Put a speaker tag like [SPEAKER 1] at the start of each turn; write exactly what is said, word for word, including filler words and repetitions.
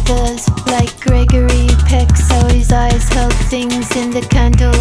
[SPEAKER 1] others, like Gregory Peck, so his eyes held things in the candle